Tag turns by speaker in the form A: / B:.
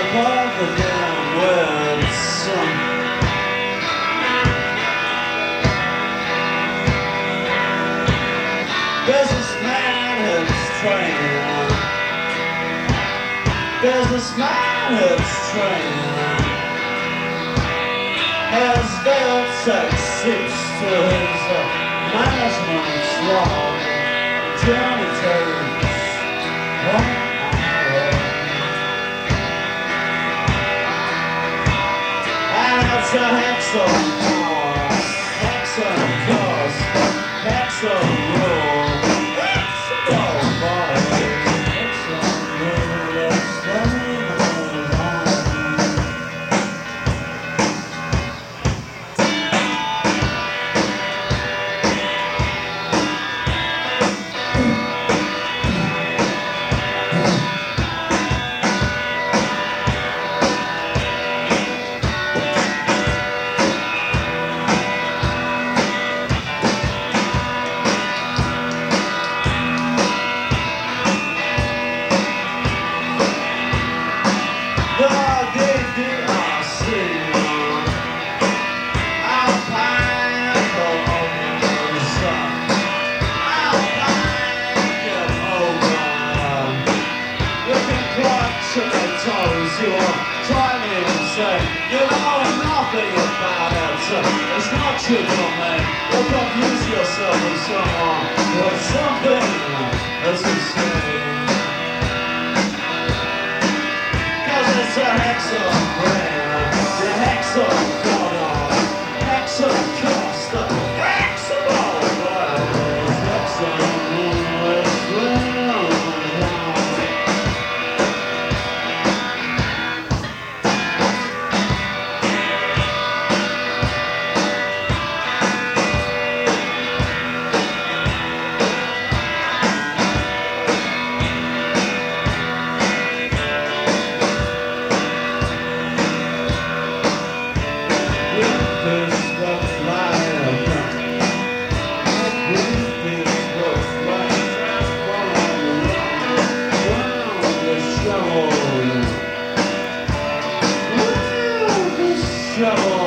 A: All the damn words. Businessman hits train. Businessman hits train. Has built 6 to his management's log. Journey takes 1 hour. And it's a hexagon cost, hexagon cost, hexagon rule. Hexagon body, hexagon rule, hexagon rule. You are trying to say you know nothing about it. It's not true for me. You'll confuse yourself with someone with something as you say. Cause it's a hexagon brand, the hexagon corner, hexagon cost, hexagon bodies, hexagon rule. Trouble.